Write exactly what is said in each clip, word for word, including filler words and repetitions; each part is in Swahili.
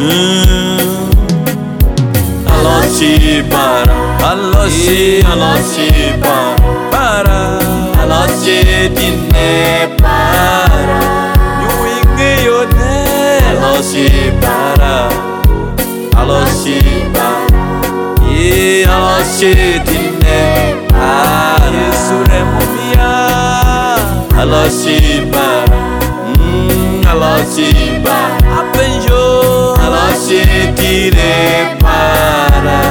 Aloshi para, aloshi, aloshi para, para, aloshi dine para, yuingi yone, aloshi para, aloshi para, ye aloshi dine para, yesure mumia, aloshi para, mm, aloshi para, apenjo, aloshi dine para,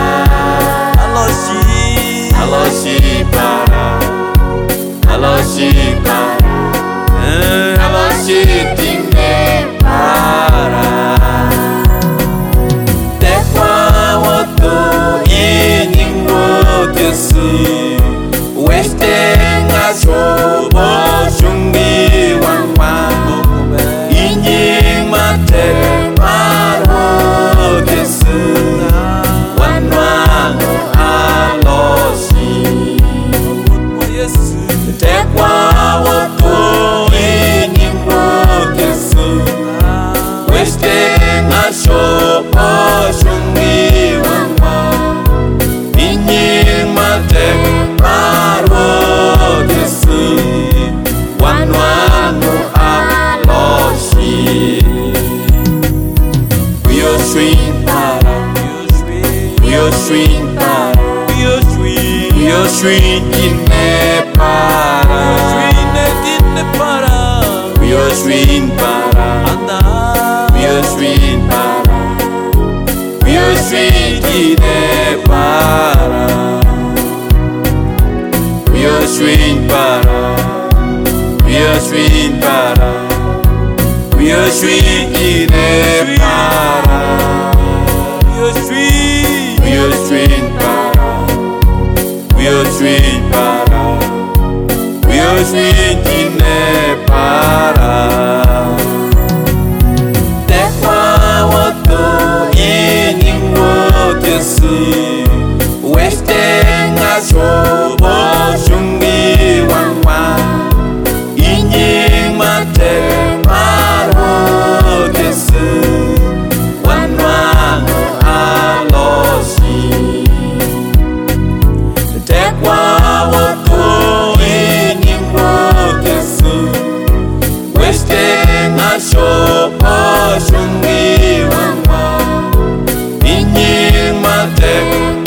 aloshi, aloshi para, aloshi para, eh, aloshi dine para. Tekwa watu iningo desi, western ashobo shungi wangwa, inying mate maro desi, wanwa aloshi. Tekwa watu iningo desi, western ashobo shungi wangwa, inying mate maro desi, wanwa aloshi. We are swing para, we are swing para, we are swing, we are swing in para, we are swing para, we are swing para, we are swing in para, we are swing para, we are swing para, we are swing in para, we are swing, we are swing para, we are swing para, we are swing in para. Tekwa watu iningo desi, western ashobo shungi wangwa, inying mate maro desi, wanwa aloshi. Tekwa watu iningo desi, western ashobo shungi wangwa, inying mate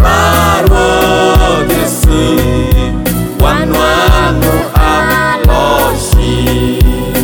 maro desi, wanwa aloshi.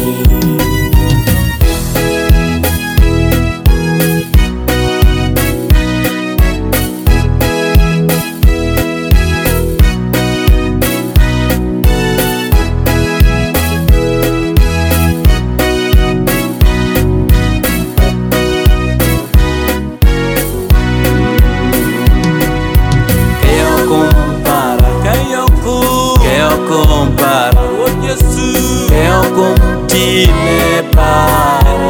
Compara, que eu continue para,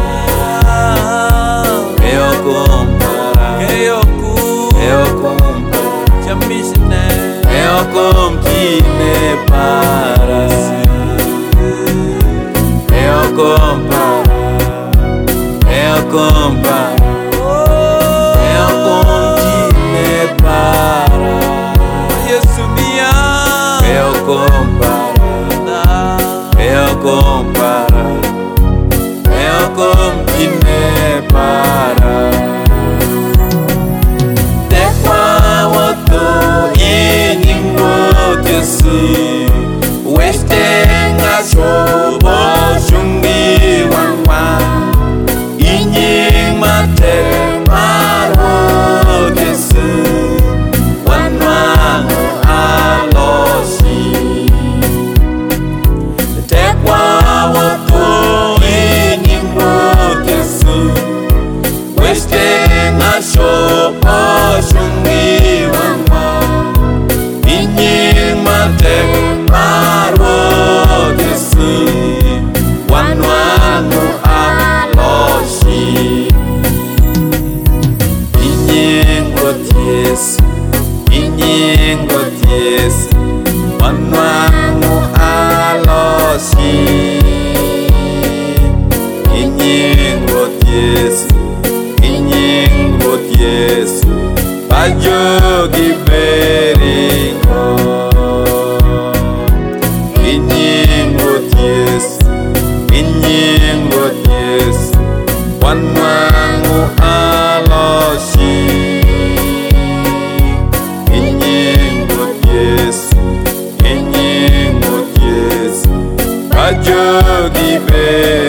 que eu compara, que eu que eu compara, chamisne, que eu continue para, que eu compara, que eu compara, que eu continue para, Jesus minha. Eu compara, eu compara, eu continue para. Tekwa watu iningo desi, western ashobo shungi wangwa, inying mate maro desi, wanwa aloshi. Tekwa watu iningo desi, western ashobo shungi wangwa, inying mate maro desi, wanwa aloshi. Inying desi, inying desi, wanwa aloshi. Inying desi, inying Inying Ruoth Yesu, inying Ruoth Yesu, wanwang'o alosi. Inying Ruoth Yesu, inying Ruoth Yesu, ajogi be